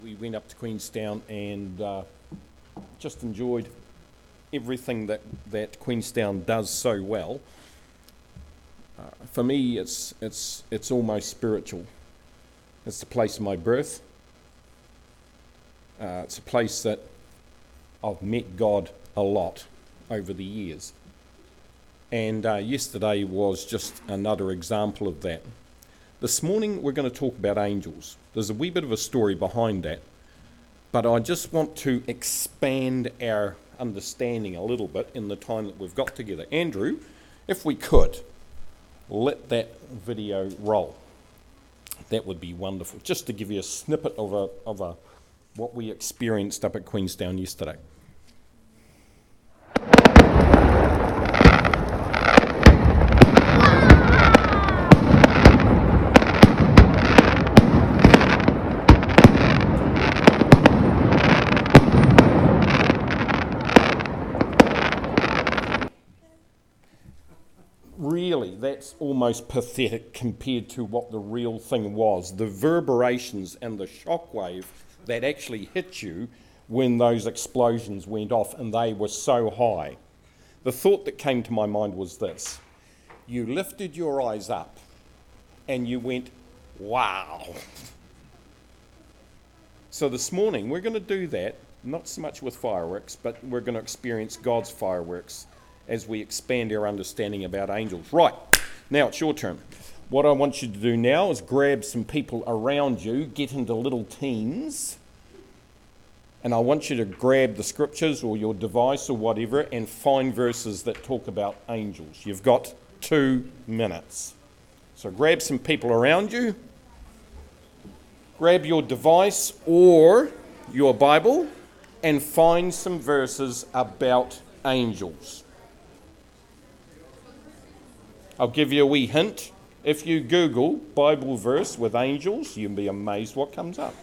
We went up to Queenstown and just enjoyed everything that Queenstown does so well. For me, it's almost spiritual. It's the place of my birth. It's a place that I've met God a lot over the years. And yesterday was just another example of that. This morning we're going to talk about angels. There's a wee bit of a story behind that, but I just want to expand our understanding a little bit in the time that we've got together. Andrew, if we could, let that video roll. That would be wonderful, just to give you a snippet of what we experienced up at Queenstown yesterday. Really, that's almost pathetic compared to what the real thing was. The reverberations and the shockwave that actually hit you when those explosions went off, and they were so high. The thought that came to my mind was this: you lifted your eyes up and you went, wow. So this morning we're going to do that, not so much with fireworks, but we're going to experience God's fireworks as we expand our understanding about angels. Right, now it's your turn. What I want you to do now is grab some people around you, get into little teams, and I want you to grab the scriptures or your device or whatever and find verses that talk about angels. You've got 2 minutes. So grab some people around you, grab your device or your Bible, and find some verses about angels. I'll give you a wee hint. If you Google Bible verse with angels, you'll be amazed what comes up.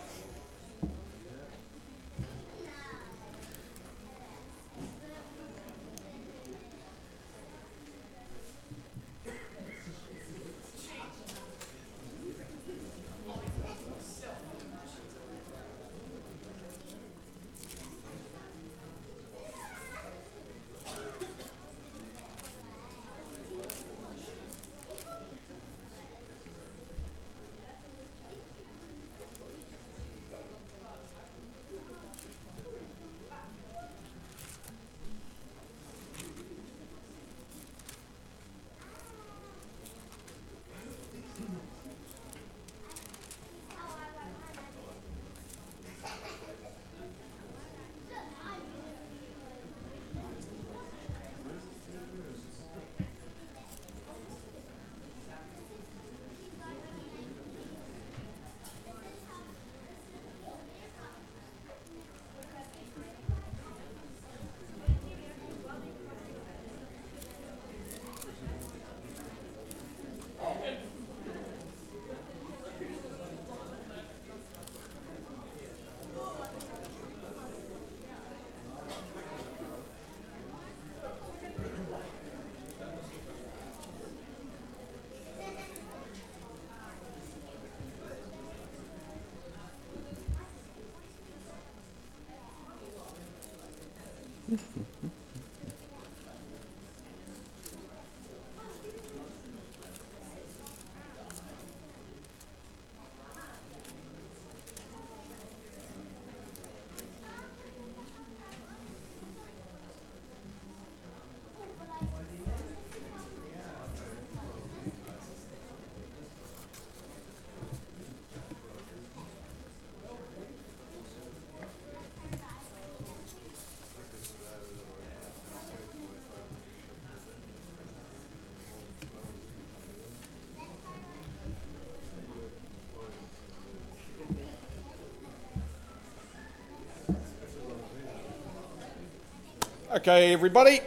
Okay, everybody,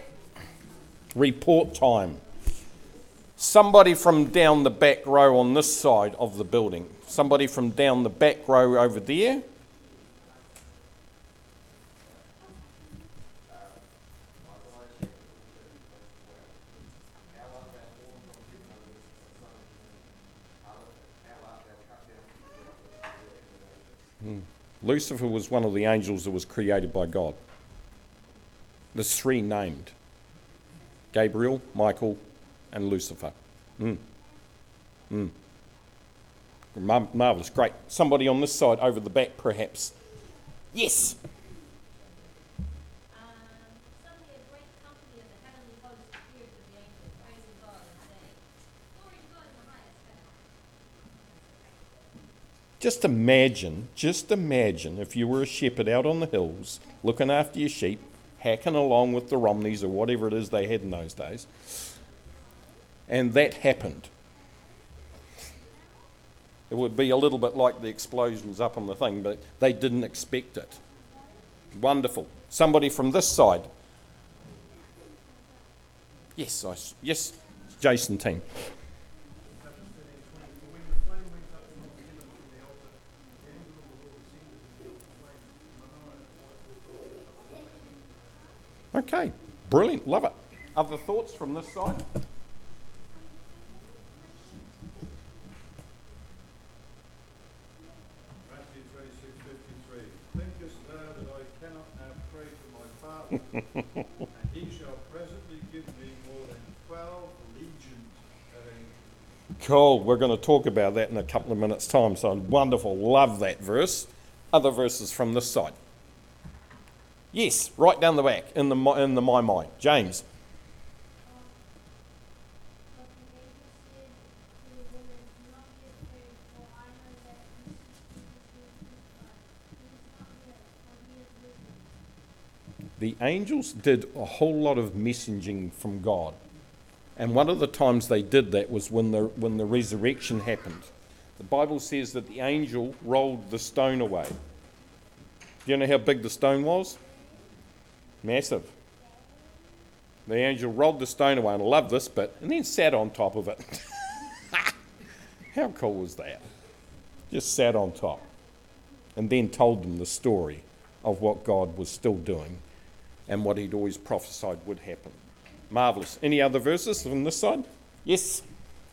report time. Somebody from down the back row on this side of the building. Somebody from down the back row over there. Lucifer was one of the angels that was created by God. There's three named: Gabriel, Michael, and Lucifer. Marvellous, great. Somebody on this side, over the back perhaps. Yes. Suddenly a great company of the heavenly host appeared to the angel, praising God and saying, "Glory to God in the highest heaven." Just imagine if you were a shepherd out on the hills, looking after your sheep, hacking along with the Romneys or whatever it is they had in those days, and that happened. It would be a little bit like the explosions up on the thing, but they didn't expect it. Wonderful. Somebody from this side. Yes, Jason team. Okay, brilliant, love it. Other thoughts from this side? Matthew 26:53. Thinkest thou that I cannot now pray to my Father, and he shall presently give me more than 12 legions of angels? Cool, we're going to talk about that in a couple of minutes' time, so wonderful, love that verse. Other verses from this side. Yes, right down the back, in the my mind. James. But the angel said to the woman, "Do not be afraid, for I know that you seek Jesus who is crucified. He is not here, for he is risen." The angels did a whole lot of messaging from God. And one of the times they did that was when the resurrection happened. The Bible says that the angel rolled the stone away. Do you know how big the stone was? Massive. The angel rolled the stone away, and I love this bit, and then sat on top of it. How cool was that? Just sat on top. And then told them the story of what God was still doing and what he'd always prophesied would happen. Marvellous. Any other verses from this side? Yes?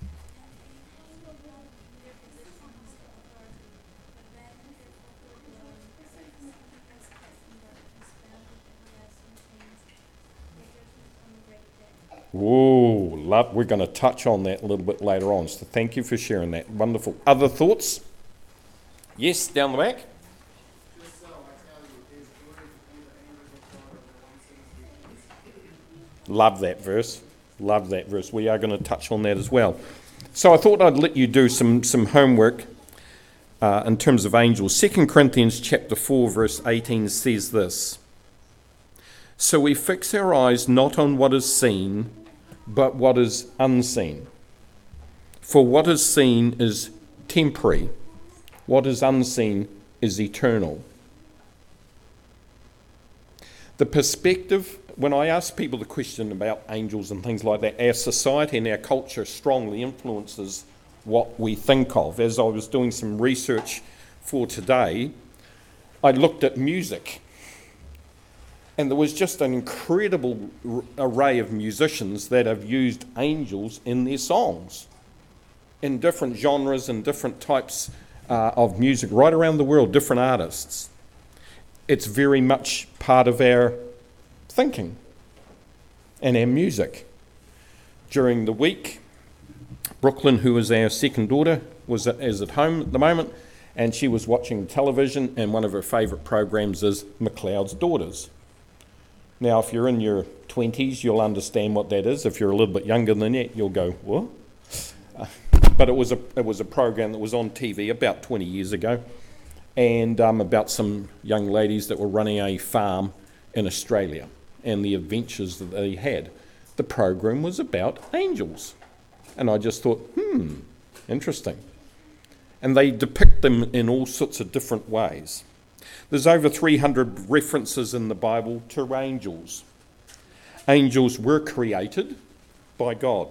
Whoa, we're going to touch on that a little bit later on, so thank you for sharing that. Wonderful. Other thoughts? Yes, down the back. Love that verse. Love that verse. We are going to touch on that as well. So I thought I'd let you do some homework in terms of angels. 2 Corinthians chapter 4 verse 18 says this: "So we fix our eyes not on what is seen, but what is unseen. For what is seen is temporary, what is unseen is eternal." The perspective, when I ask people the question about angels and things like that, our society and our culture strongly influences what we think of. As I was doing some research for today, I looked at music. And there was just an incredible array of musicians that have used angels in their songs, in different genres and different types of music right around the world, different artists. It's very much part of our thinking and our music. During the week, Brooklyn, who is our second daughter, is at home at the moment, and she was watching television, and one of her favourite programs is McLeod's Daughters. Now, if you're in your 20s, you'll understand what that is. If you're a little bit younger than that, you'll go, what? But it was a program that was on TV about 20 years ago, and about some young ladies that were running a farm in Australia and the adventures that they had. The program was about angels. And I just thought, interesting. And they depict them in all sorts of different ways. There's over 300 references in the Bible to angels. Angels were created by God.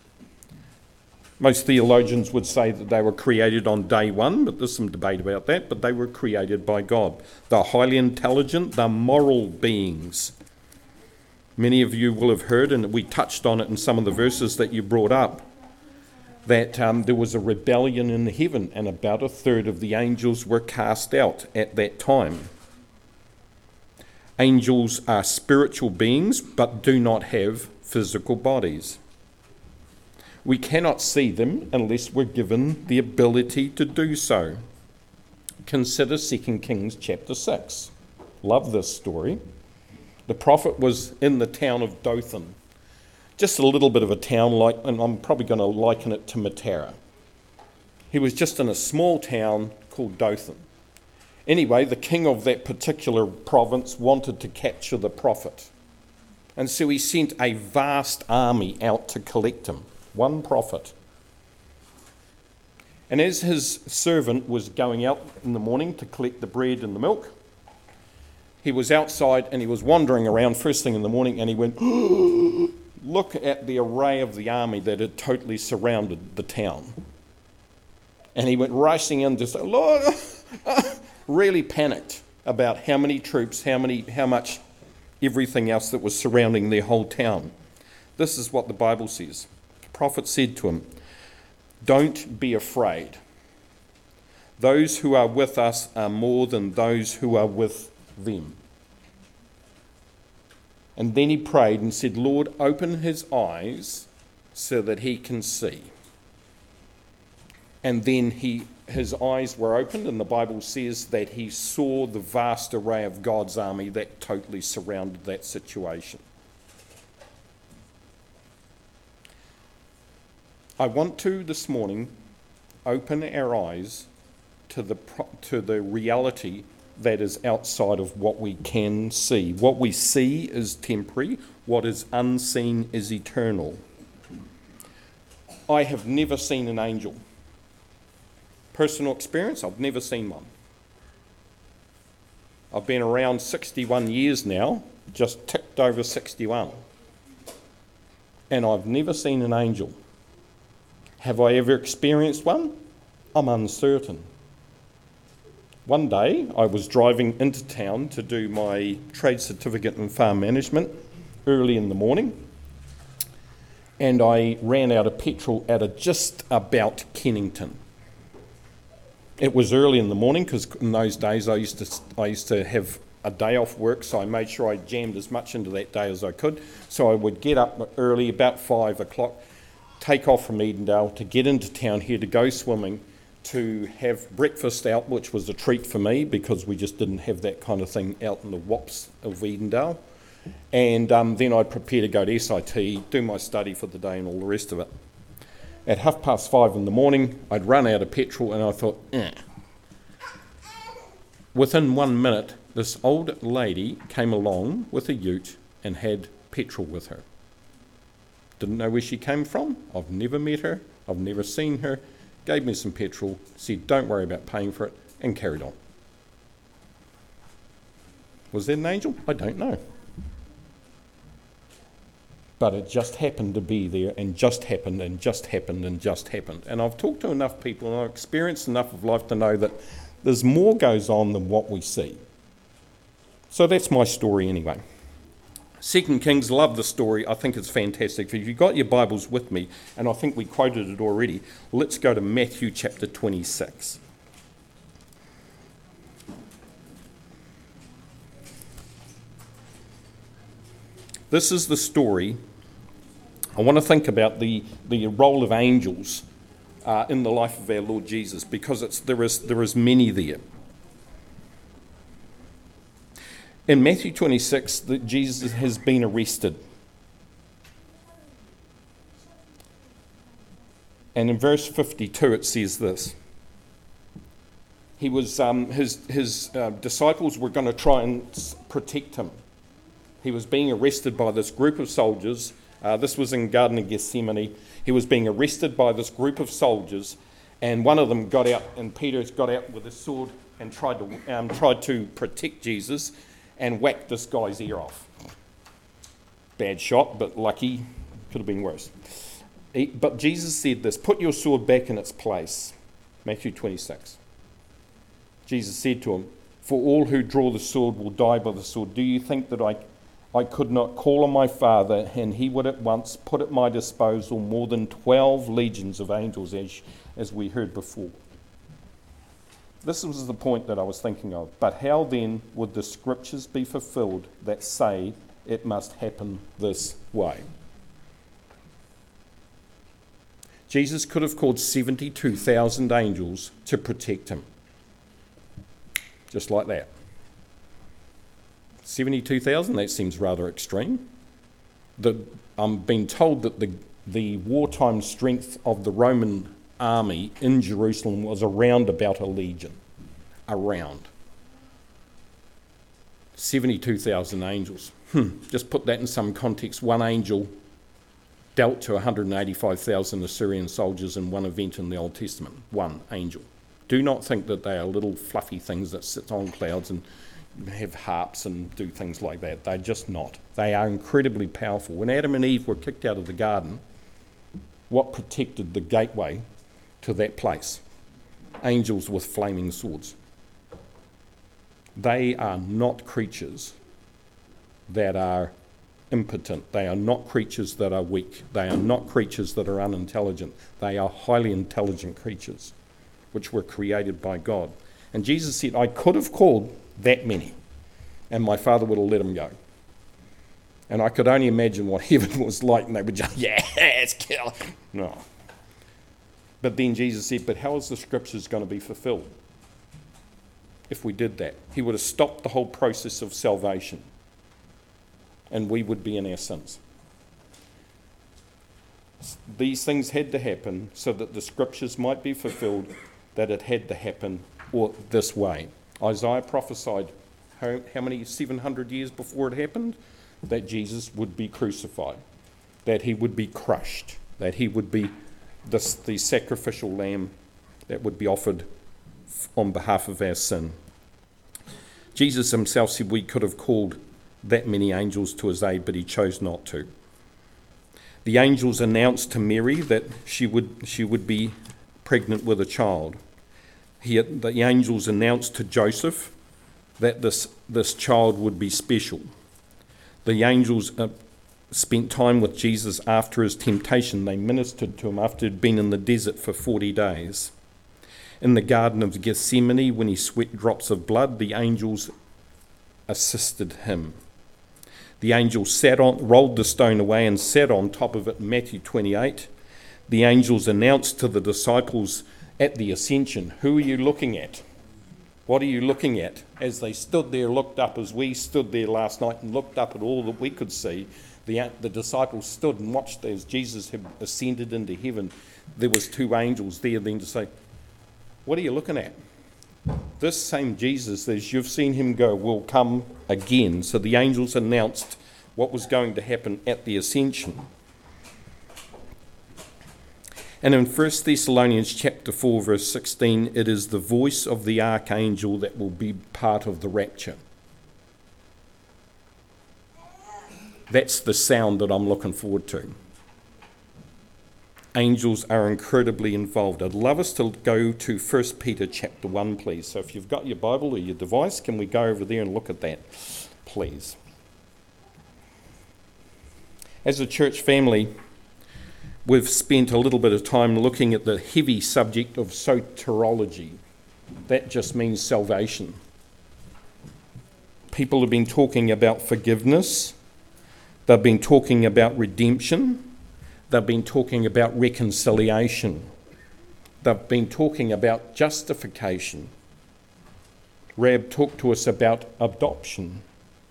Most theologians would say that they were created on day one, but there's some debate about that, but they were created by God. They're highly intelligent, they're moral beings. Many of you will have heard, and we touched on it in some of the verses that you brought up, that there was a rebellion in heaven, and about a third of the angels were cast out at that time. Angels are spiritual beings, but do not have physical bodies. We cannot see them unless we're given the ability to do so. Consider 2 Kings chapter 6. Love this story. The prophet was in the town of Dothan. Just a little bit of a town, and I'm probably going to liken it to Matara. He was just in a small town called Dothan. Anyway, the king of that particular province wanted to capture the prophet. And so he sent a vast army out to collect him, one prophet. And as his servant was going out in the morning to collect the bread and the milk, he was outside and he was wandering around first thing in the morning, and he went, look at the array of the army that had totally surrounded the town. And he went rushing in to say, Lord, really panicked about how many troops, how much everything else that was surrounding their whole town. This is what the Bible says. The prophet said to him, don't be afraid. Those who are with us are more than those who are with them. And then he prayed and said, Lord, open his eyes so that he can see. And then his eyes were opened, and the Bible says that he saw the vast array of God's army that totally surrounded that situation. I want to, this morning, open our eyes to the reality that is outside of what we can see. What we see is temporary. What is unseen is eternal. I have never seen an angel. Personal experience, I've never seen one. I've been around 61 years now, just ticked over 61. And I've never seen an angel. Have I ever experienced one? I'm uncertain. One day I was driving into town to do my trade certificate in farm management early in the morning, and I ran out of petrol at just about Kennington. It was early in the morning because in those days I used to have a day off work, so I made sure I jammed as much into that day as I could. So I would get up early, about 5 o'clock, take off from Edendale to get into town here to go swimming, to have breakfast out, which was a treat for me because we just didn't have that kind of thing out in the wops of Edendale. And then I'd prepare to go to SIT, do my study for the day and all the rest of it. At 5:30 in the morning, I'd run out of petrol and I thought, Within 1 minute, this old lady came along with a ute and had petrol with her. Didn't know where she came from. I've never met her. I've never seen her. Gave me some petrol, said don't worry about paying for it, and carried on. Was that an angel? I don't know. But it just happened to be there, and just happened, and just happened, and just happened. And I've talked to enough people, and I've experienced enough of life to know that there's more goes on than what we see. So that's my story anyway. 2 Kings, love the story. I think it's fantastic. If you've got your Bibles with me, and I think we quoted it already, let's go to Matthew chapter 26. This is the story. I want to think about the role of angels in the life of our Lord Jesus, because there is many there. In Matthew 26, Jesus has been arrested. And in verse 52 it says this. He was his disciples were going to try and protect him. He was being arrested by this group of soldiers. This was in Garden of Gethsemane. He was being arrested by this group of soldiers, and one of them got out, and Peter got out with his sword and tried to protect Jesus, and whacked this guy's ear off. Bad shot, but lucky. Could have been worse. But Jesus said this, put your sword back in its place. Matthew 26. Jesus said to him, for all who draw the sword will die by the sword. Do you think that I could not call on my Father, and he would at once put at my disposal more than 12 legions of angels, as we heard before. This was the point that I was thinking of. But how then would the scriptures be fulfilled that say it must happen this way? Jesus could have called 72,000 angels to protect him. Just like that. 72,000, that seems rather extreme. I'm being told that the wartime strength of the Roman army in Jerusalem was around about a legion. Around. 72,000 angels. Just put that in some context. One angel dealt to 185,000 Assyrian soldiers in one event in the Old Testament. One angel. Do not think that they are little fluffy things that sit on clouds and have harps and do things like that. They're just not. They are incredibly powerful. When Adam and Eve were kicked out of the garden, what protected the gateway to that place? Angels with flaming swords. They are not creatures that are impotent. They are not creatures that are weak. They are not creatures that are unintelligent. They are highly intelligent creatures which were created by God. And Jesus said, I could have called that many, and my Father would have let them go. And I could only imagine what heaven was like, and they would just, yes, kill. No. But then Jesus said, but how is the scriptures going to be fulfilled if we did that? He would have stopped the whole process of salvation, and we would be in our sins. These things had to happen so that the scriptures might be fulfilled, that it had to happen this way. Isaiah prophesied how many 700 years before it happened? That Jesus would be crucified, that he would be crushed, that he would be the sacrificial lamb that would be offered on behalf of our sin. Jesus himself said we could have called that many angels to his aid, but he chose not to. The angels announced to Mary that she would be pregnant with a child. The angels announced to Joseph that this child would be special. The angels spent time with Jesus after his temptation. They ministered to him after he'd been in the desert for 40 days. In the Garden of Gethsemane, when he sweat drops of blood, the angels assisted him. The angels rolled the stone away and sat on top of it in Matthew 28. The angels announced to the disciples at the ascension, who are you looking at? What are you looking at? As they stood there, looked up, as we stood there last night and looked up at all that we could see, the disciples stood and watched as Jesus had ascended into heaven. There was two angels there then to say, what are you looking at? This same Jesus, as you've seen him go, will come again. So the angels announced what was going to happen at the ascension. And in 1 Thessalonians chapter 4, verse 16, it is the voice of the archangel that will be part of the rapture. That's the sound that I'm looking forward to. Angels are incredibly involved. I'd love us to go to 1 Peter chapter 1, please. So if you've got your Bible or your device, can we go over there and look at that, please? As a church family, we've spent a little bit of time looking at the heavy subject of soteriology. That just means salvation. People have been talking about forgiveness. They've been talking about redemption. They've been talking about reconciliation. They've been talking about justification. Rab talked to us about adoption.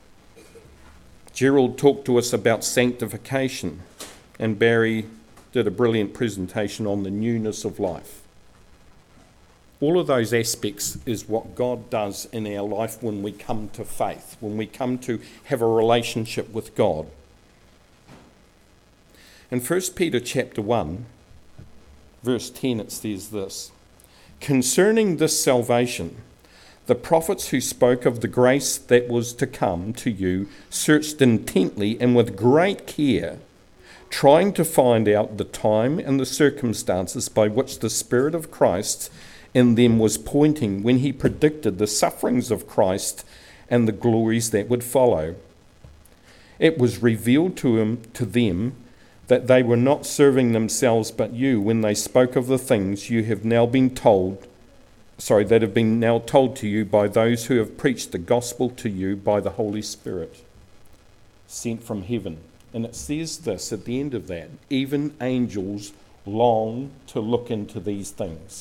Gerald talked to us about sanctification. And Barry did a brilliant presentation on the newness of life. All of those aspects is what God does in our life when we come to faith, when we come to have a relationship with God. In 1 Peter chapter 1, verse 10, it says this, concerning this salvation, the prophets who spoke of the grace that was to come to you searched intently and with great care, trying to find out the time and the circumstances by which the Spirit of Christ in them was pointing when he predicted the sufferings of Christ and the glories that would follow. It was revealed to them that they were not serving themselves but you when they spoke of the things you have now been told, that have been now told to you by those who have preached the gospel to you by the Holy Spirit, sent from heaven. And it says this at the end of that, even angels long to look into these things.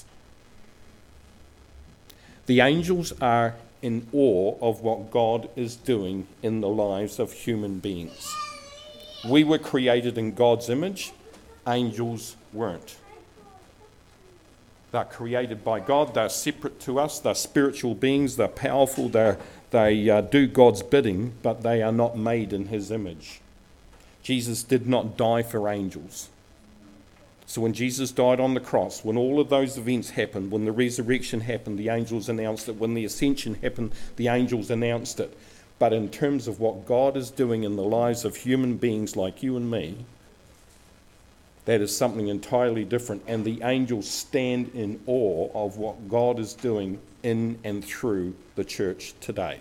The angels are in awe of what God is doing in the lives of human beings. We were created in God's image. Angels weren't. They're created by God. They're separate to us. They're spiritual beings. They're powerful. They do God's bidding, but they are not made in his image. Jesus did not die for angels. So when Jesus died on the cross, when all of those events happened, when the resurrection happened, the angels announced it. When the ascension happened, the angels announced it. But in terms of what God is doing in the lives of human beings like you and me, that is something entirely different. And the angels stand in awe of what God is doing in and through the church today.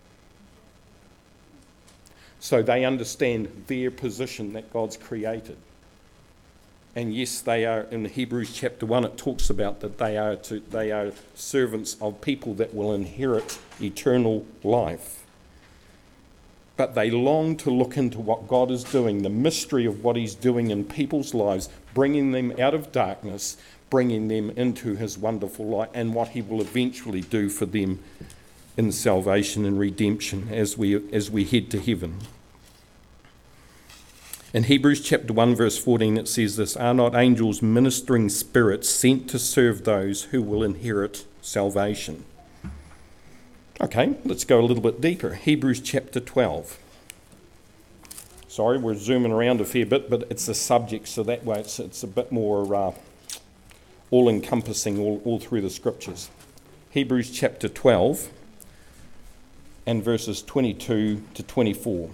So they understand their position that God's created. And yes, they are, in Hebrews chapter 1, it talks about that they are servants of people that will inherit eternal life. But they long to look into what God is doing, the mystery of what he's doing in people's lives, bringing them out of darkness, bringing them into his wonderful light, and what he will eventually do for them in salvation and redemption as we head to heaven. In Hebrews chapter 1 verse 14 it says this, are not angels ministering spirits sent to serve those who will inherit salvation? Okay, let's go a little bit deeper. Hebrews chapter 12. Sorry, we're zooming around a fair bit, but it's a subject, so that way it's a bit more all-encompassing all through the scriptures. Hebrews chapter 12 and verses 22 to 24.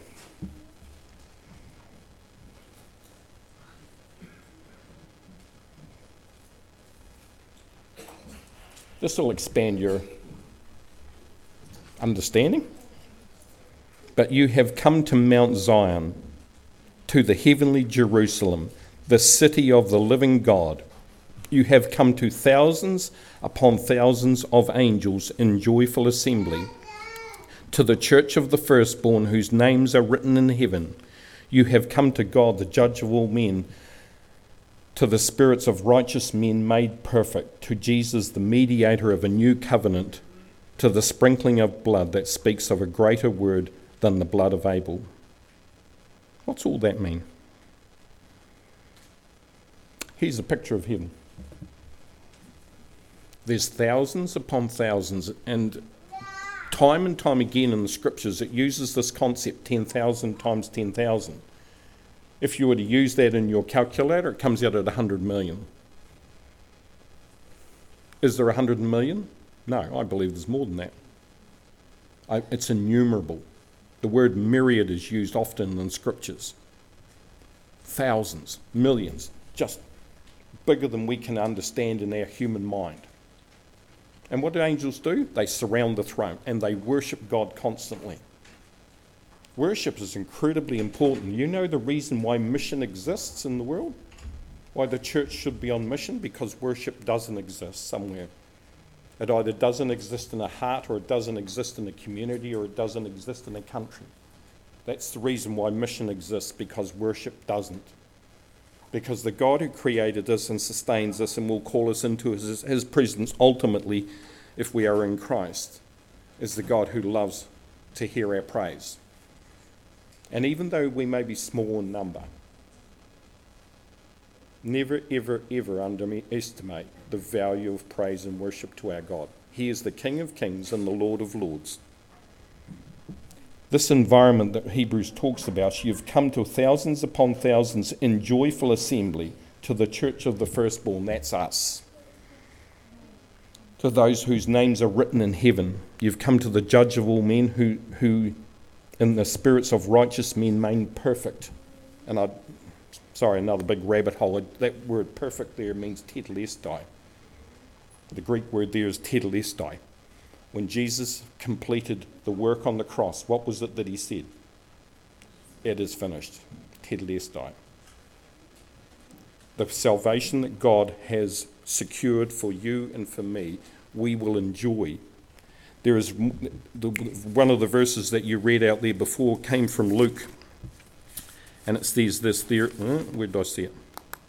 This will expand your understanding. But you have come to Mount Zion, to the heavenly Jerusalem, the city of the living God. You have come to thousands upon thousands of angels in joyful assembly, to the church of the firstborn whose names are written in heaven. You have come to God, the judge of all men, to the spirits of righteous men made perfect, to Jesus, the mediator of a new covenant, to the sprinkling of blood that speaks of a greater word than the blood of Abel. What's all that mean? Here's a picture of heaven. There's thousands upon thousands, and time again in the scriptures it uses this concept 10,000 times 10,000. If you were to use that in your calculator, it comes out at 100 million. Is there 100 million? No, I believe there's more than that. It's innumerable. The word myriad is used often in scriptures. Thousands, millions, just bigger than we can understand in our human mind. And what do angels do? They surround the throne and they worship God constantly. Worship is incredibly important. You know the reason why mission exists in the world? Why the church should be on mission? Because worship doesn't exist somewhere. It either doesn't exist in a heart, or it doesn't exist in a community, or it doesn't exist in a country. That's the reason why mission exists, because worship doesn't. Because the God who created us and sustains us and will call us into his presence ultimately, if we are in Christ, is the God who loves to hear our praise. And even though we may be small in number, never, ever, ever underestimate the value of praise and worship to our God. He is the King of Kings and the Lord of Lords. This environment that Hebrews talks about, you've come to thousands upon thousands in joyful assembly to the church of the firstborn, that's us. To those whose names are written in heaven, you've come to the judge of all men who in the spirits of righteous men made perfect. And another big rabbit hole. That word perfect there means tetelestai. The Greek word there is tetelestai. When Jesus completed the work on the cross, what was it that he said? It is finished. Tetelestai. The salvation that God has secured for you and for me, we will enjoy. There is one of the verses that you read out there before came from Luke, and it says this there. Where did I see it?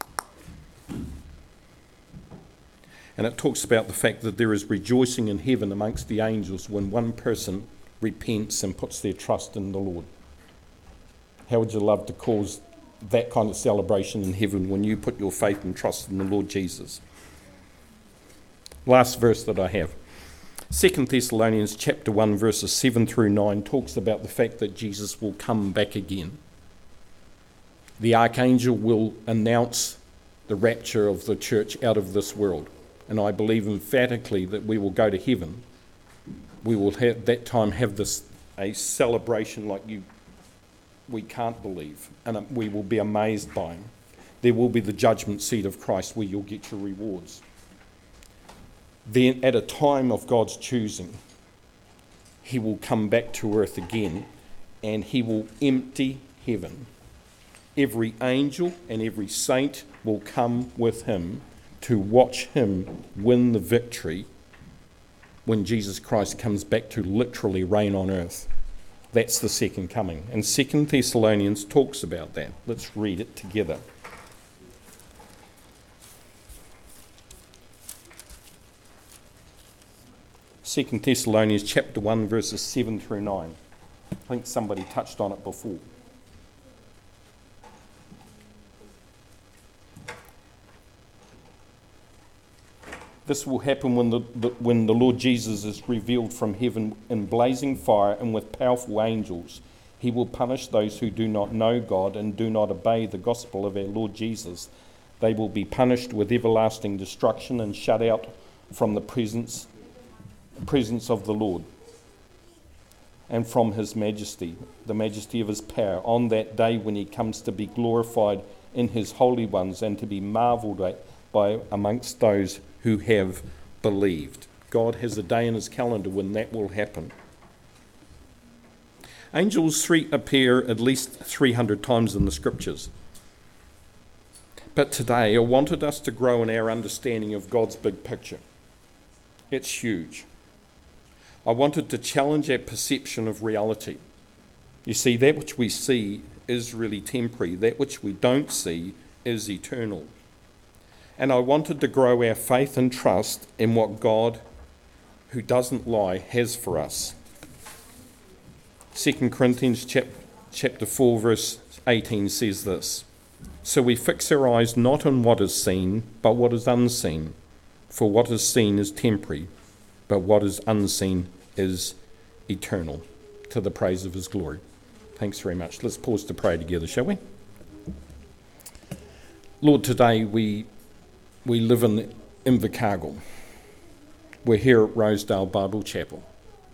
And it talks about the fact that there is rejoicing in heaven amongst the angels when one person repents and puts their trust in the Lord. How would you love to cause that kind of celebration in heaven when you put your faith and trust in the Lord Jesus? Last verse that I have. 2 Thessalonians chapter 1 verses 7 through 9 talks about the fact that Jesus will come back again. The archangel will announce the rapture of the church out of this world. And I believe emphatically that we will go to heaven. We will at that time have a celebration like we can't believe, and we will be amazed by him. There will be the judgment seat of Christ where you'll get your rewards. Then at a time of God's choosing, he will come back to earth again and he will empty heaven. Every angel and every saint will come with him to watch him win the victory when Jesus Christ comes back to literally reign on earth. That's the second coming. And 2 Thessalonians talks about that. Let's read it together. Second Thessalonians chapter 1 verses 7 through 9. I think somebody touched on it before. This will happen when the Lord Jesus is revealed from heaven in blazing fire and with powerful angels. He will punish those who do not know God and do not obey the gospel of our Lord Jesus. They will be punished with everlasting destruction and shut out from the presence of the Lord and from his majesty, the majesty of his power, on that day when he comes to be glorified in his holy ones and to be marvelled at by amongst those who have believed. God has a day in his calendar when that will happen. Angels appear at least 300 times in the scriptures. But today I wanted us to grow in our understanding of God's big picture. It's huge. I wanted to challenge our perception of reality. You see, that which we see is really temporary. That which we don't see is eternal. And I wanted to grow our faith and trust in what God, who doesn't lie, has for us. 2 Corinthians chapter 4 verse 18 says this: So we fix our eyes not on what is seen, but what is unseen. For what is seen is temporary, but what is unseen is eternal, to the praise of his glory. Thanks very much. Let's pause to pray together, shall we? Lord, today we live in Invercargill. We're here at Rosedale Bible Chapel.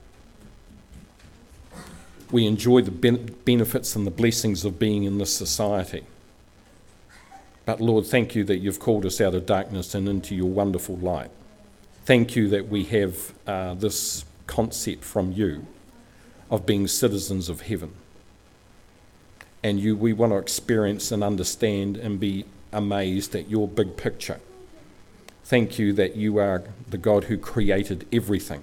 We enjoy the benefits and the blessings of being in this society. But Lord, thank you that you've called us out of darkness and into your wonderful light. Thank you that we have this concept from you of being citizens of heaven. And we want to experience and understand and be amazed at your big picture. Thank you that you are the God who created everything.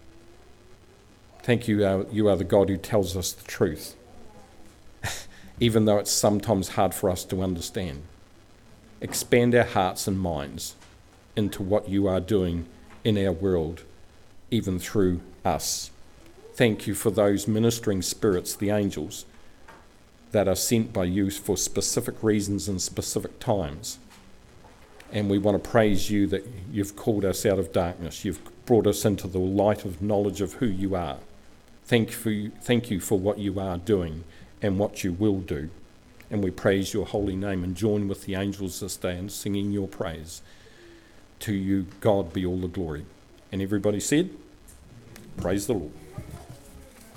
Thank you, you are the God who tells us the truth, even though it's sometimes hard for us to understand. Expand our hearts and minds into what you are doing in our world, even through us. Thank you for those ministering spirits, the angels, that are sent by you for specific reasons and specific times. And we want to praise you that you've called us out of darkness. You've brought us into the light of knowledge of who you are. Thank you for what you are doing and what you will do. And we praise your holy name and join with the angels this day in singing your praise. To you, God, be all the glory. And everybody said, praise the Lord.